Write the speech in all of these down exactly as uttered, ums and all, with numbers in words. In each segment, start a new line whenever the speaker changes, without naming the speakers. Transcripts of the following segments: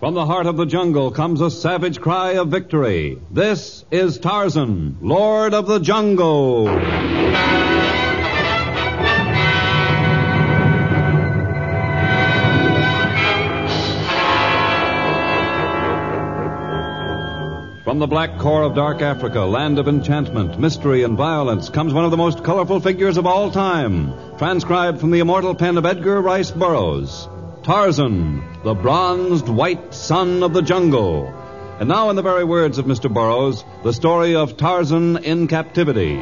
From the heart of the jungle comes a savage cry of victory. This is Tarzan, Lord of the Jungle. From the black core of dark Africa, land of enchantment, mystery, and violence, comes one of the most colorful figures of all time, transcribed from the immortal pen of Edgar Rice Burroughs. Tarzan, the bronzed white son of the jungle. And now, in the very words of Mister Burroughs, the story of Tarzan in captivity.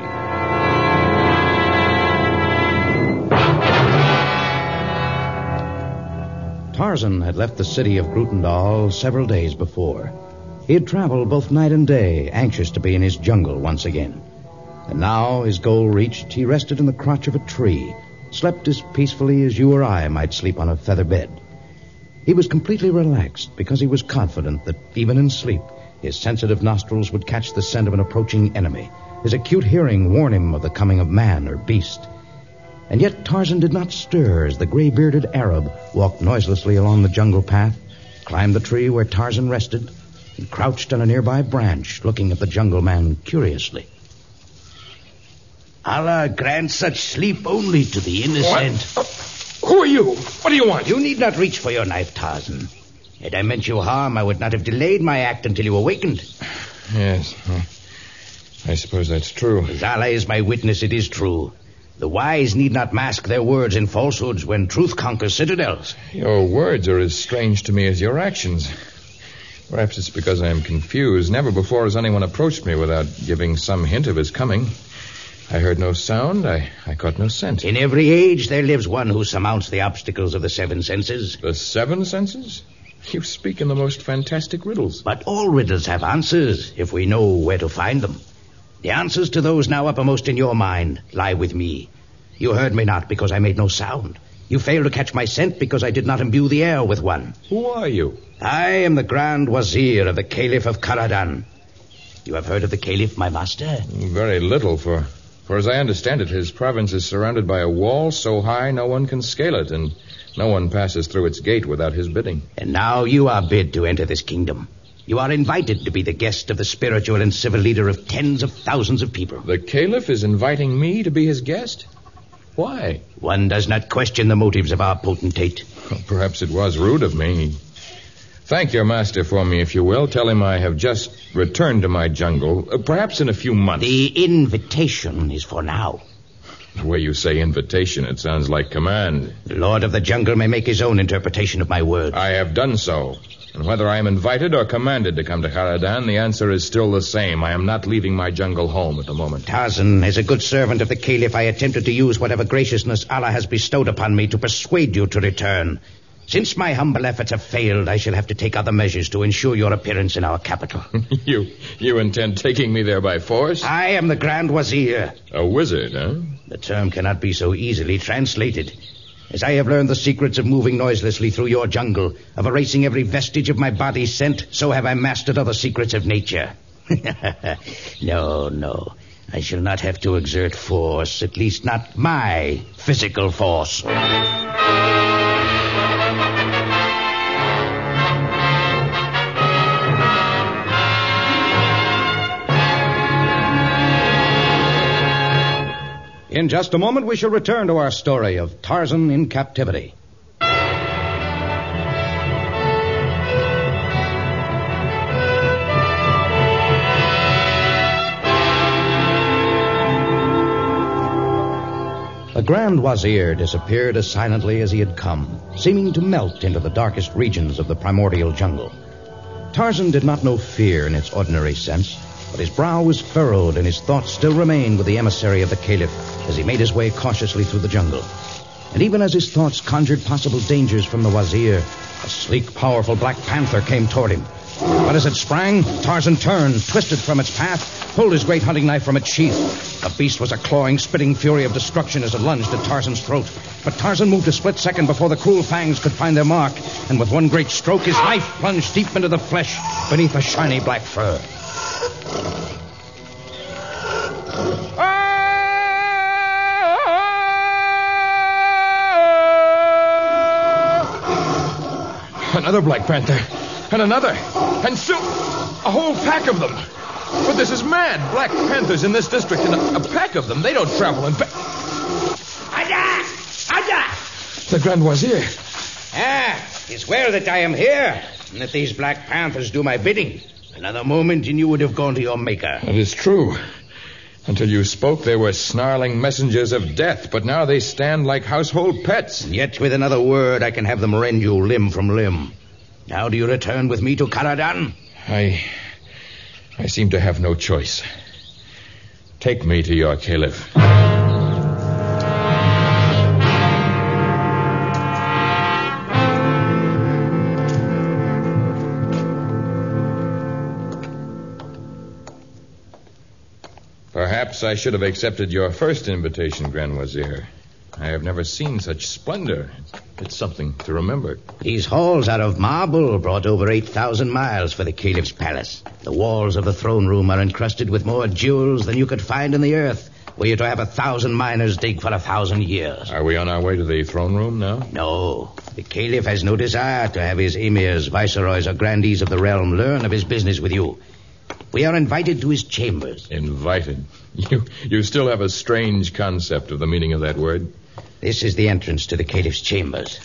Tarzan had left the city of Grootendal several days before. He had traveled both night and day, anxious to be in his jungle once again. And now, his goal reached, he rested in the crotch of a tree, slept as peacefully as you or I might sleep on a feather bed. He was completely relaxed because he was confident that even in sleep, his sensitive nostrils would catch the scent of an approaching enemy. His acute hearing warn him of the coming of man or beast. And yet Tarzan did not stir as the gray-bearded Arab walked noiselessly along the jungle path, climbed the tree where Tarzan rested, and crouched on a nearby branch, looking at the jungle man curiously.
Allah grants such sleep only to the innocent.
What? Who are you? What do you want?
You need not reach for your knife, Tarzan. Had I meant you harm, I would not have delayed my act until you awakened.
Yes, well, I suppose that's true.
As Allah is my witness, it is true. The wise need not mask their words in falsehoods when truth conquers citadels.
Your words are as strange to me as your actions. Perhaps it's because I am confused. Never before has anyone approached me without giving some hint of his coming. I heard no sound. I, I caught no scent.
In every age, there lives one who surmounts the obstacles of the seven senses.
The seven senses? You speak in the most fantastic riddles.
But all riddles have answers, if we know where to find them. The answers to those now uppermost in your mind lie with me. You heard me not because I made no sound. You failed to catch my scent because I did not imbue the air with one.
Who are you?
I am the Grand Wazir of the Caliph of Karadan. You have heard of the Caliph, my master?
Very little, for, for as I understand it, his province is surrounded by a wall so high no one can scale it, and no one passes through its gate without his bidding.
And now you are bid to enter this kingdom. You are invited to be the guest of the spiritual and civil leader of tens of thousands of people.
The Caliph is inviting me to be his guest? Why?
One does not question the motives of our potentate.
Well, perhaps it was rude of me. Thank your master for me, if you will. Tell him I have just returned to my jungle, uh, perhaps in a few months.
The invitation is for now.
The way you say invitation, it sounds like command.
The Lord of the Jungle may make his own interpretation of my words.
I have done so. And whether I am invited or commanded to come to Karadan, the answer is still the same. I am not leaving my jungle home at the moment.
Tarzan, as a good servant of the Caliph, I attempted to use whatever graciousness Allah has bestowed upon me to persuade you to return. Since my humble efforts have failed, I shall have to take other measures to ensure your appearance in our capital.
you you intend taking me there by force?
I am the Grand Wazir.
A wizard, huh?
The term cannot be so easily translated. As I have learned the secrets of moving noiselessly through your jungle, of erasing every vestige of my body's scent, so have I mastered other secrets of nature. No, no. I shall not have to exert force, at least not my physical force.
In just a moment, we shall return to our story of Tarzan in captivity. The Grand Wazir disappeared as silently as he had come, seeming to melt into the darkest regions of the primordial jungle. Tarzan did not know fear in its ordinary sense, but his brow was furrowed and his thoughts still remained with the emissary of the Caliph as he made his way cautiously through the jungle. And even as his thoughts conjured possible dangers from the Wazir, a sleek, powerful black panther came toward him. But as it sprang, Tarzan turned, twisted from its path, pulled his great hunting knife from its sheath. The beast was a clawing, spitting fury of destruction as it lunged at Tarzan's throat. But Tarzan moved a split second before the cruel fangs could find their mark, and with one great stroke, his knife plunged deep into the flesh beneath a shiny black fur.
Another Black Panther. And another. And still a whole pack of them. But this is mad. Black Panthers in this district, and a, a pack of them. They don't travel in... Ba-
Ada! Ada!
the Grand Wazir.
Ah, it's well that I am here, and that these Black Panthers do my bidding. Another moment and you would have gone to your maker.
That is true. Until you spoke, they were snarling messengers of death, but now they stand like household pets.
And yet with another word I can have them rend you limb from limb. Now do you return with me to Caradan?
I... I seem to have no choice. Take me to your caliph. Perhaps I should have accepted your first invitation, Grand Wazir. I have never seen such splendor. It's something to remember.
These halls are of marble, brought over eight thousand miles for the caliph's palace. The walls of the throne room are encrusted with more jewels than you could find in the earth, were you to have a thousand miners dig for a thousand years.
Are we on our way to the throne room now?
No. The caliph has no desire to have his emirs, viceroys, or grandees of the realm learn of his business with you. We are invited to his chambers.
Invited? You, you still have a strange concept of the meaning of that word.
This is the entrance to the caliph's chambers.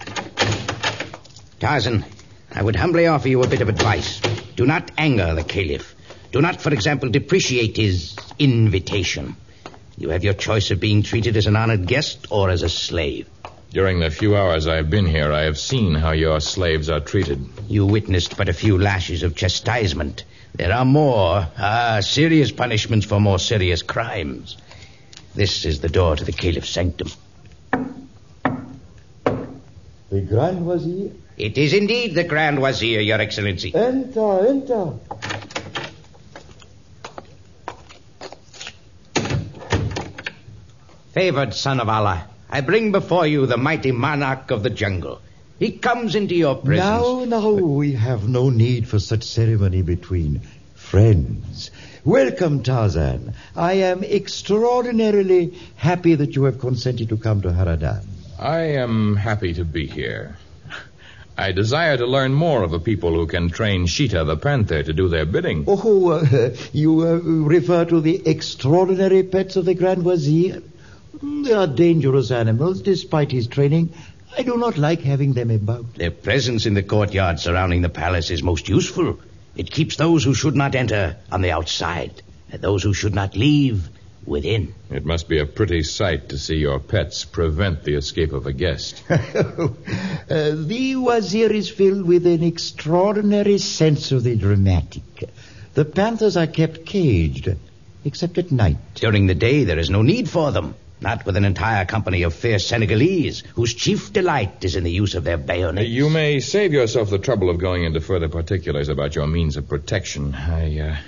Tarzan, I would humbly offer you a bit of advice. Do not anger the caliph. Do not, for example, depreciate his invitation. You have your choice of being treated as an honored guest or as a slave.
During the few hours I have been here, I have seen how your slaves are treated.
You witnessed but a few lashes of chastisement. There are more, ah, serious punishments for more serious crimes. This is the door to the caliph's sanctum.
The Grand Wazir?
It is indeed the Grand Wazir, Your Excellency.
Enter, enter.
Favored son of Allah, I bring before you the mighty monarch of the jungle. He comes into your presence.
Now, now, we have no need for such ceremony between friends. Welcome, Tarzan. I am extraordinarily happy that you have consented to come to Haradan.
I am happy to be here. I desire to learn more of a people who can train Sheeta the panther to do their bidding.
Oh, uh, you uh, refer to the extraordinary pets of the Grand Wazir? They are dangerous animals, despite his training. I do not like having them about.
Their presence in the courtyard surrounding the palace is most useful. It keeps those who should not enter on the outside, and those who should not leave within.
It must be a pretty sight to see your pets prevent the escape of a guest.
uh, the Wazir is filled with an extraordinary sense of the dramatic. The panthers are kept caged, except at night.
During the day, there is no need for them. Not with an entire company of fierce Senegalese, whose chief delight is in the use of their bayonets.
You may save yourself the trouble of going into further particulars about your means of protection. I, uh...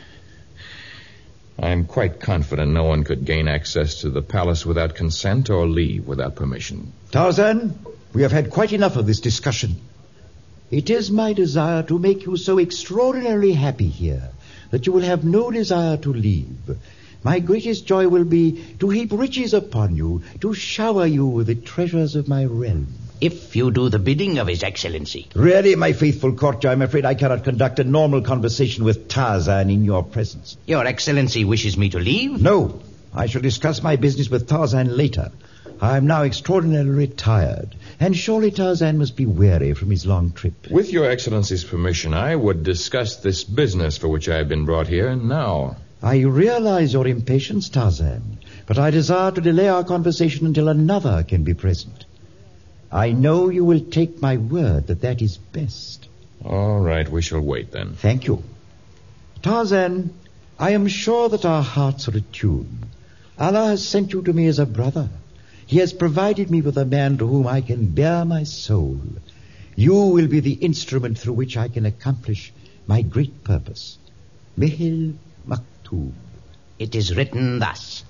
I'm quite confident no one could gain access to the palace without consent or leave without permission.
Tarzan, we have had quite enough of this discussion. It is my desire to make you so extraordinarily happy here that you will have no desire to leave. My greatest joy will be to heap riches upon you, to shower you with the treasures of my realm.
If you do the bidding of His Excellency.
Really, my faithful courtier, I'm afraid I cannot conduct a normal conversation with Tarzan in your presence.
Your Excellency wishes me to leave?
No, I shall discuss my business with Tarzan later. I am now extraordinarily tired, and surely Tarzan must be weary from his long trip.
With your Excellency's permission, I would discuss this business for which I have been brought here now.
I realize your impatience, Tarzan, but I desire to delay our conversation until another can be present. I know you will take my word that that is best.
All right, we shall wait then.
Thank you. Tarzan, I am sure that our hearts are attuned. Allah has sent you to me as a brother. He has provided me with a man to whom I can bare my soul. You will be the instrument through which I can accomplish my great purpose. Mihil Maktub.
It is written thus.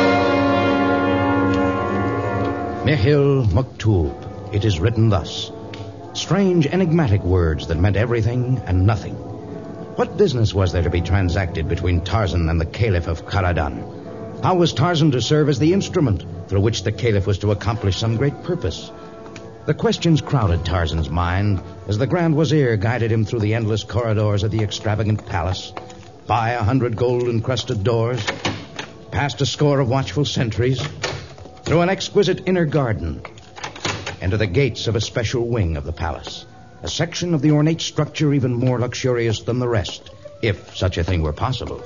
Mihil Maktub. It is written thus. Strange, enigmatic words that meant everything and nothing. What business was there to be transacted between Tarzan and the Caliph of Caradan? How was Tarzan to serve as the instrument through which the Caliph was to accomplish some great purpose? The questions crowded Tarzan's mind as the Grand Wazir guided him through the endless corridors of the extravagant palace, by a hundred gold-encrusted doors, past a score of watchful sentries, through an exquisite inner garden, into the gates of a special wing of the palace, a section of the ornate structure even more luxurious than the rest, if such a thing were possible.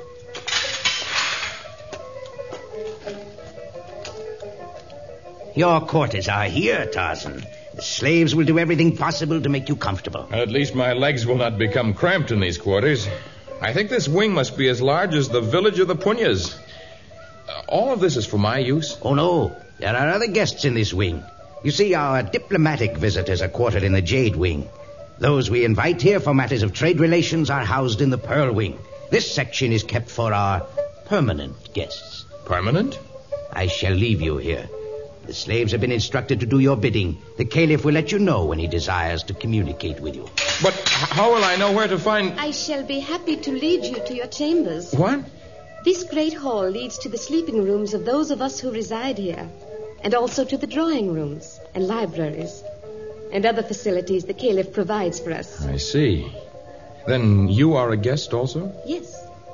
Your quarters are here, Tarzan. The slaves will do everything possible to make you comfortable.
At least my legs will not become cramped in these quarters. I think this wing must be as large as the village of the Punyas. Uh, all of this is for my use?
Oh, no. There are other guests in this wing. You see, our diplomatic visitors are quartered in the Jade Wing. Those we invite here for matters of trade relations are housed in the Pearl Wing. This section is kept for our permanent guests.
Permanent?
I shall leave you here. The slaves have been instructed to do your bidding. The Caliph will let you know when he desires to communicate with you.
But how will I know where to find...
I shall be happy to lead you to your chambers.
What?
This great hall leads to the sleeping rooms of those of us who reside here, and also to the drawing rooms and libraries, and other facilities the Caliph provides for us.
I see. Then you are a guest also?
Yes.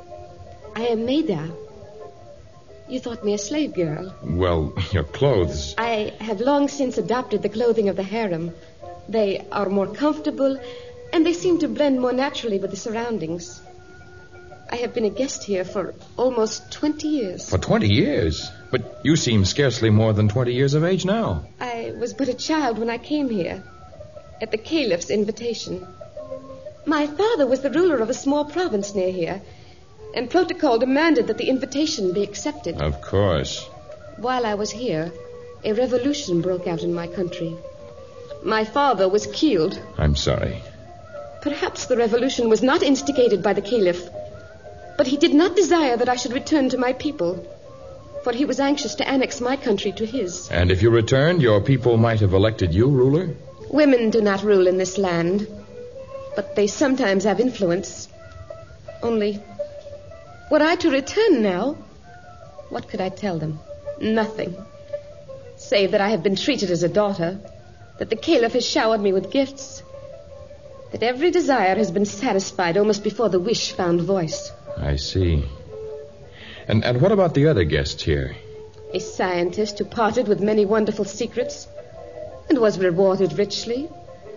I am Maida. You thought me a slave girl.
Well, your clothes...
I have long since adopted the clothing of the harem. They are more comfortable, and they seem to blend more naturally with the surroundings. I have been a guest here for almost twenty years.
For twenty years? But you seem scarcely more than twenty years of age now.
I was but a child when I came here, at the Caliph's invitation. My father was the ruler of a small province near here, and protocol demanded that the invitation be accepted.
Of course.
While I was here, a revolution broke out in my country. My father was killed.
I'm sorry.
Perhaps the revolution was not instigated by the Caliph, but he did not desire that I should return to my people, for he was anxious to annex my country to his.
And if you returned, your people might have elected you ruler?
Women do not rule in this land, but they sometimes have influence. Only... were I to return now, what could I tell them? Nothing. Save that I have been treated as a daughter, that the Caliph has showered me with gifts, that every desire has been satisfied almost before the wish found voice.
I see. And, and what about the other guests here?
A scientist who parted with many wonderful secrets and was rewarded richly,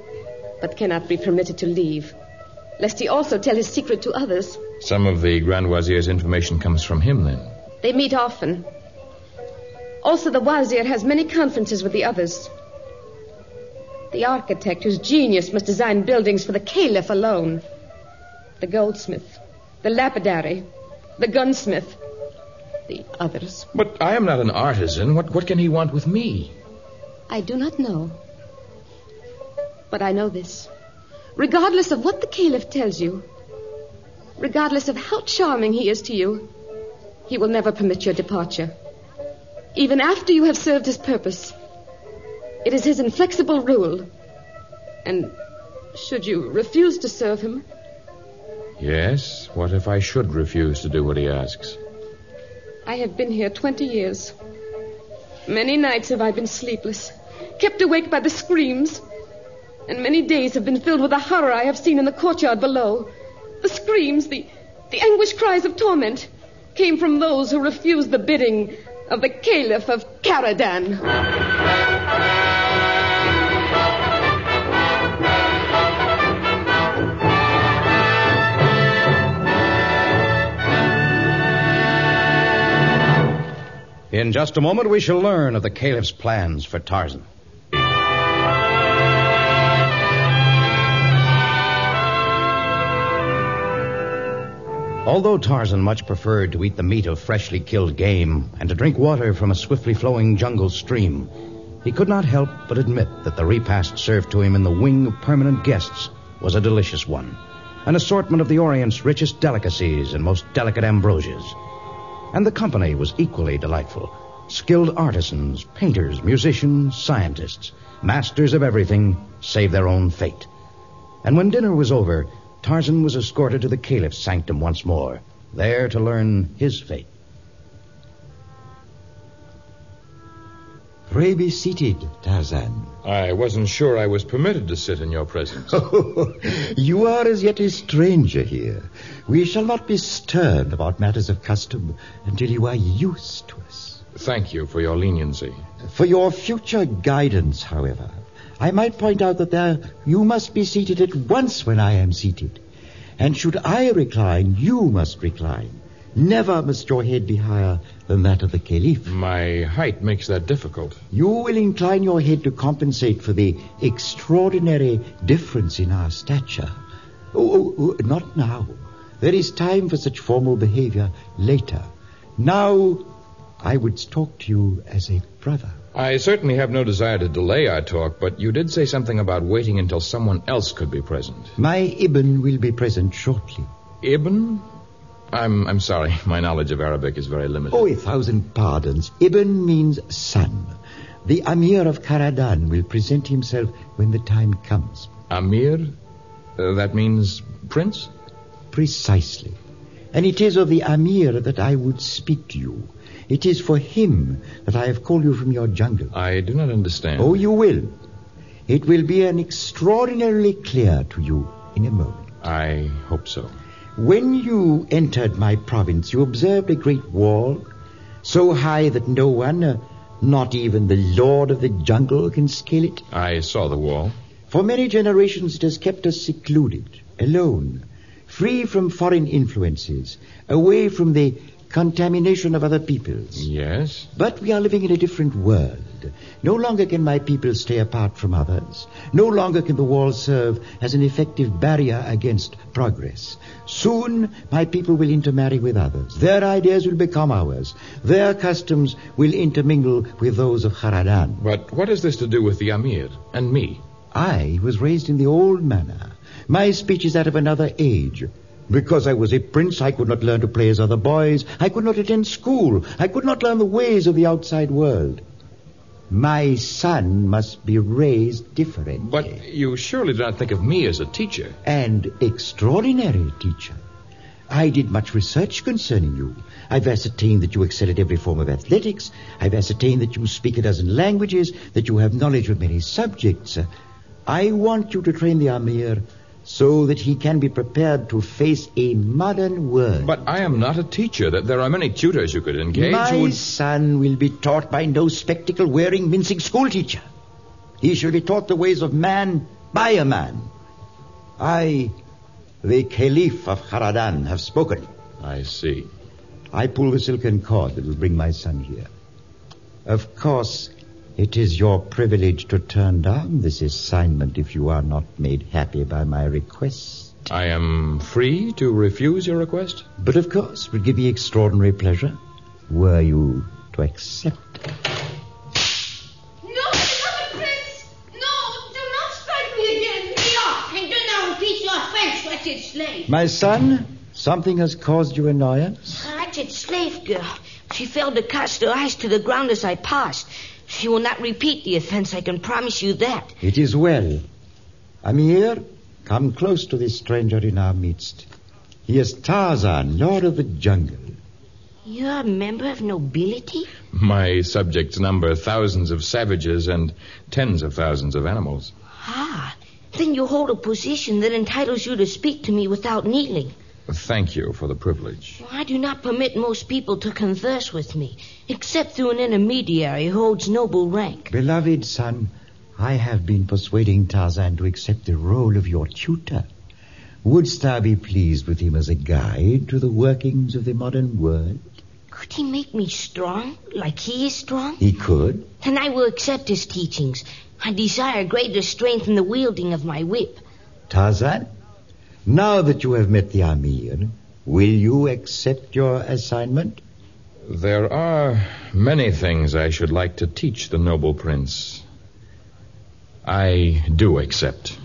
but cannot be permitted to leave, lest he also tell his secret to others.
Some of the Grand Wazir's information comes from him, then?
They meet often. Also, the Wazir has many conferences with the others. The architect whose genius must design buildings for the Caliph alone. The goldsmith, the lapidary, the gunsmith, the others.
But I am not an artisan. What, what can he want with me?
I do not know. But I know this. Regardless of what the Caliph tells you, regardless of how charming he is to you, he will never permit your departure. Even after you have served his purpose. It is his inflexible rule. And should you refuse to serve him...
Yes? What if I should refuse to do what he asks?
I have been here twenty years. Many nights have I been sleepless, kept awake by the screams, and many days have been filled with the horror I have seen in the courtyard below. The screams, the, the anguished cries of torment came from those who refused the bidding of the Caliph of Caradan.
In just a moment, we shall learn of the Caliph's plans for Tarzan. Although Tarzan much preferred to eat the meat of freshly killed game and to drink water from a swiftly flowing jungle stream, he could not help but admit that the repast served to him in the wing of permanent guests was a delicious one, an assortment of the Orient's richest delicacies and most delicate ambrosias. And the company was equally delightful. Skilled artisans, painters, musicians, scientists, masters of everything save their own fate. And when dinner was over, Tarzan was escorted to the Caliph's sanctum once more, there to learn his fate.
Pray be seated, Tarzan.
I wasn't sure I was permitted to sit in your presence.
You are as yet a stranger here. We shall not be stern about matters of custom until you are used to us.
Thank you for your leniency.
For your future guidance, however, I might point out that there you must be seated at once when I am seated. And should I recline, you must recline. Never must your head be higher than that of the Caliph.
My height makes that difficult.
You will incline your head to compensate for the extraordinary difference in our stature. Oh, oh, oh, not now. There is time for such formal behavior later. Now, I would talk to you as a brother.
I certainly have no desire to delay our talk, but you did say something about waiting until someone else could be present.
My Ibn will be present shortly.
Ibn? I'm I'm sorry. My knowledge of Arabic is very limited.
Oh, a thousand pardons. Ibn means son. The Amir of Kharadan will present himself when the time comes.
Amir? Uh, that means prince?
Precisely. And it is of the Amir that I would speak to you. It is for him that I have called you from your jungle.
I do not understand.
Oh, you will. It will be an extraordinarily clear to you in a moment.
I hope so.
When you entered my province, you observed a great wall, so high that no one, uh, not even the Lord of the Jungle, can scale it.
I saw the wall.
For many generations it has kept us secluded, alone, free from foreign influences, away from the contamination of other peoples.
Yes?
But we are living in a different world. No longer can my people stay apart from others. No longer can the wall serve as an effective barrier against progress. Soon, my people will intermarry with others. Their ideas will become ours. Their customs will intermingle with those of Kharadan.
But what has this to do with the Amir and me?
I was raised in the old manner. My speech is that of another age. Because I was a prince, I could not learn to play as other boys. I could not attend school. I could not learn the ways of the outside world. My son must be raised differently.
But you surely do not think of me as a teacher.
And extraordinary teacher. I did much research concerning you. I've ascertained that you excel at every form of athletics. I've ascertained that you speak a dozen languages, that you have knowledge of many subjects. I want you to train the Amir so that he can be prepared to face a modern world.
But I am not a teacher. There are many tutors you could engage.
My
who would...
son will be taught by no spectacle-wearing, mincing schoolteacher. He shall be taught the ways of man by a man. I, the Caliph of Kharadan, have spoken.
I see.
I pull the silken cord that will bring my son here. Of course, it is your privilege to turn down this assignment if you are not made happy by my request.
I am free to refuse your request?
But of course, it would give me extraordinary pleasure were you to accept.
No, beloved prince! No, do not strike me again! Get off, and do not repeat your French, wretched slave.
My son, something has caused you annoyance?
A wretched slave girl. She failed to cast her eyes to the ground as I passed. She will not repeat the offense, I can promise you that.
It is well. Amir, come close to this stranger in our midst. He is Tarzan, Lord of the Jungle.
You're a member of nobility?
My subjects number thousands of savages and tens of thousands of animals.
Ah, then you hold a position that entitles you to speak to me without kneeling.
Thank you for the privilege.
I do not permit most people to converse with me, except through an intermediary who holds noble rank.
Beloved son, I have been persuading Tarzan to accept the role of your tutor. Wouldst thou be pleased with him as a guide to the workings of the modern world?
Could he make me strong, like he is strong?
He could.
Then I will accept his teachings. I desire greater strength in the wielding of my whip.
Tarzan, now that you have met the Amir, will you accept your assignment?
There are many things I should like to teach the noble prince. I do accept.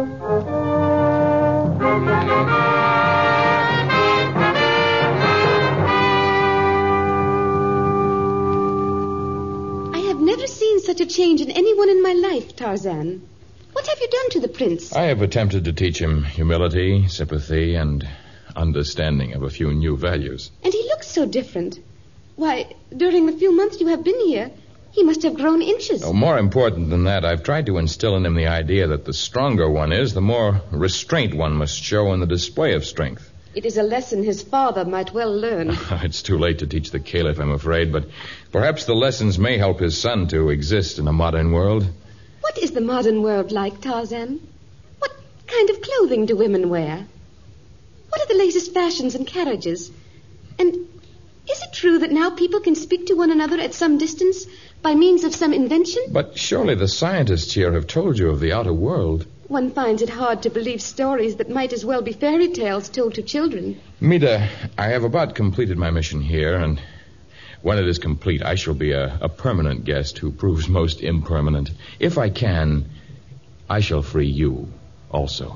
I have never seen such a change in anyone in my life, Tarzan. What have you done to the prince?
I have attempted to teach him humility, sympathy, and understanding of a few new values.
And he looks so different. Why, during the few months you have been here, He must have grown inches.
Oh, more important than that, I've tried to instill in him the idea that the stronger one is, the more restraint one must show in the display of strength.
It is a lesson his father might well learn.
It's too late to teach the Caliph, I'm afraid, but perhaps the lessons may help his son to exist in a modern world.
What is the modern world like, Tarzan? What kind of clothing do women wear? What are the latest fashions and carriages? And is it true that now people can speak to one another at some distance by means of some invention?
But surely the scientists here have told you of the outer world.
One finds it hard to believe stories that might as well be fairy tales told to children.
Mida, I have about completed my mission here, and when it is complete, I shall be a, a permanent guest who proves most impermanent. If I can, I shall free you also.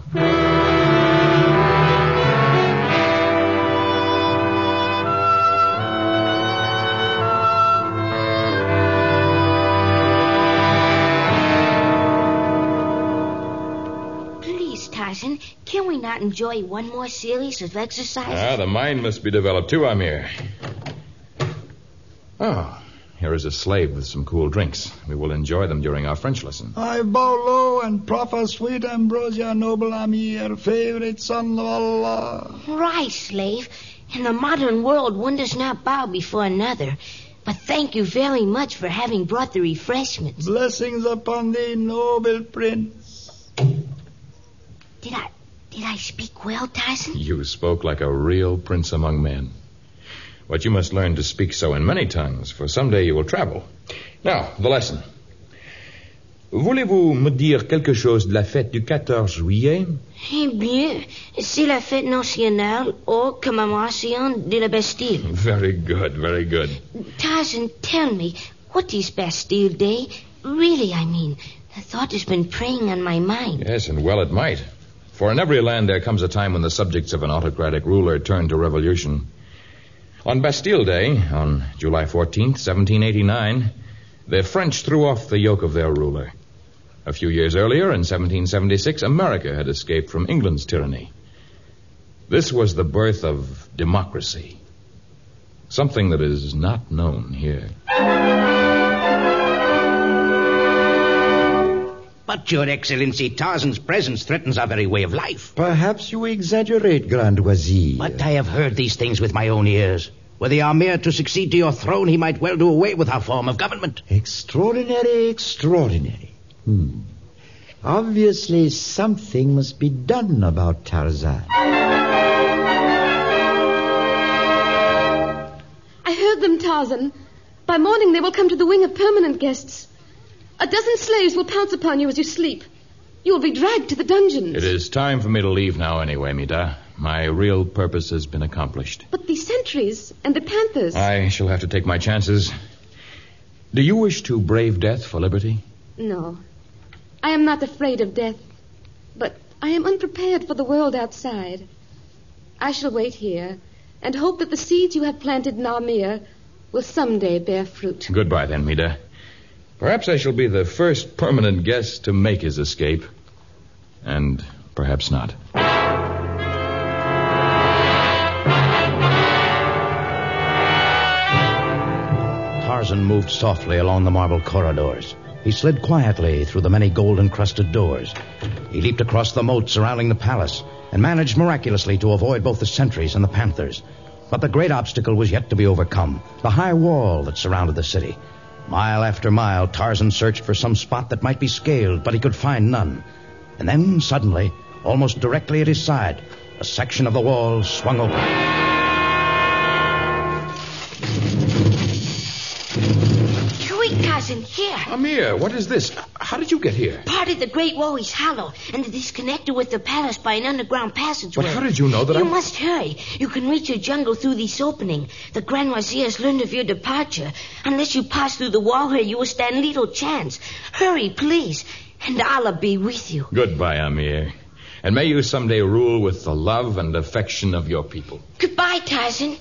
Can we not enjoy one more series of exercises?
Ah, the mind must be developed too, Amir. Oh, here is a slave with some cool drinks. We will enjoy them during our French lesson.
I bow low and proffer sweet ambrosia, noble Amir, favorite son of Allah.
Right, slave. In the modern world, one does not bow before another. But thank you very much for having brought the refreshments.
Blessings upon thee, noble prince.
Did I... Did I speak well, Tarzan?
You spoke like a real prince among men. But you must learn to speak so in many tongues, for someday you will travel. Now, the lesson. Voulez-vous me dire quelque chose de la fête du quatorze juillet?
Eh bien, c'est la fête nationale ou commémoration de la Bastille.
Very good, very good.
Tarzan, tell me, what is Bastille Day? Really, I mean, the thought has been preying on my mind.
Yes, and well it might. For in every land there comes a time when the subjects of an autocratic ruler turn to revolution. On Bastille Day, on July fourteenth, seventeen eighty-nine, the French threw off the yoke of their ruler. A few years earlier, in seventeen seventy-six, America had escaped from England's tyranny. This was the birth of democracy, something that is not known here.
But, Your Excellency, Tarzan's presence threatens our very way of life.
Perhaps you exaggerate, Grand Wazir.
But I have heard these things with my own ears. Were the Amir to succeed to your throne, he might well do away with our form of government.
Extraordinary, extraordinary. Hmm. Obviously, something must be done about Tarzan.
I heard them, Tarzan. By morning they will come to the wing of permanent guests. A dozen slaves will pounce upon you as you sleep. You will be dragged to the dungeons.
It is time for me to leave now anyway, Mida. My real purpose has been accomplished.
But the sentries and the panthers...
I shall have to take my chances. Do you wish to brave death for liberty?
No. I am not afraid of death. But I am unprepared for the world outside. I shall wait here and hope that the seeds you have planted in Amir will someday bear fruit.
Goodbye, then, Mida. Perhaps I shall be the first permanent guest to make his escape. And perhaps not.
Tarzan moved softly along the marble corridors. He slid quietly through the many gold-encrusted doors. He leaped across the moat surrounding the palace and managed miraculously to avoid both the sentries and the panthers. But the great obstacle was yet to be overcome, the high wall that surrounded the city. Mile after mile, Tarzan searched for some spot that might be scaled, but he could find none. And then, suddenly, almost directly at his side, a section of the wall swung open.
Quick, Tarzan, here.
Amir, what is this? How did you get here?
Part of the Great Wall is hollow, and it is connected with the palace by an underground passageway.
But how did you know that
you
I...
You must hurry. You can reach your jungle through this opening. The Grand Wazir has learned of your departure. Unless you pass through the wall here, you will stand little chance. Hurry, please, and Allah be with you.
Goodbye, Amir. And may you someday rule with the love and affection of your people.
Goodbye, Tarzan.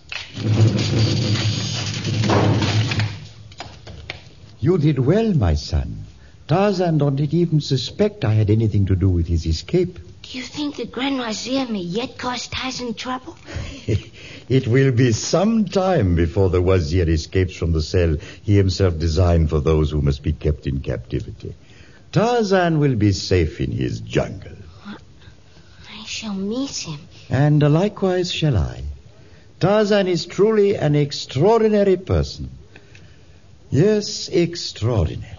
You did well, my son. Tarzan didn't even suspect I had anything to do with his escape.
Do you think the Grand Wazir may yet cause Tarzan trouble?
It will be some time before the wazir escapes from the cell he himself designed for those who must be kept in captivity. Tarzan will be safe in his jungle.
I shall miss him.
And likewise shall I. Tarzan is truly an extraordinary person. Yes, extraordinary.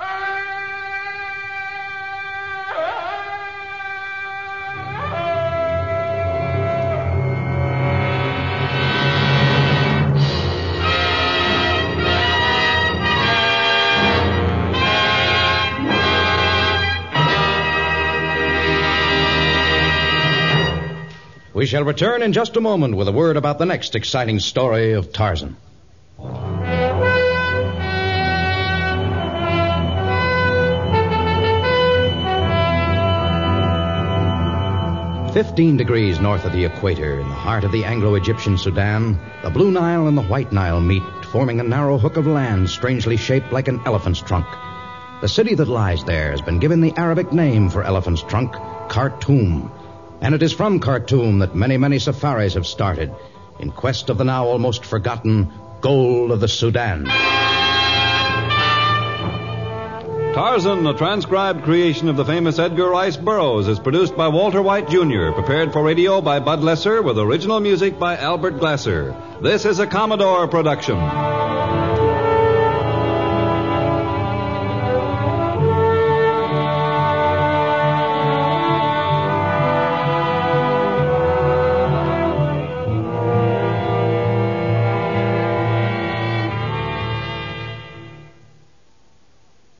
We shall return in just a moment with a word about the next exciting story of Tarzan. Fifteen degrees north of the equator, in the heart of the Anglo-Egyptian Sudan, the Blue Nile and the White Nile meet, forming a narrow hook of land strangely shaped like an elephant's trunk. The city that lies there has been given the Arabic name for elephant's trunk, Khartoum. And it is from Khartoum that many, many safaris have started in quest of the now almost forgotten gold of the Sudan.
Tarzan, a transcribed creation of the famous Edgar Rice Burroughs, is produced by Walter White Junior, prepared for radio by Bud Lesser, with original music by Albert Glasser. This is a Commodore production.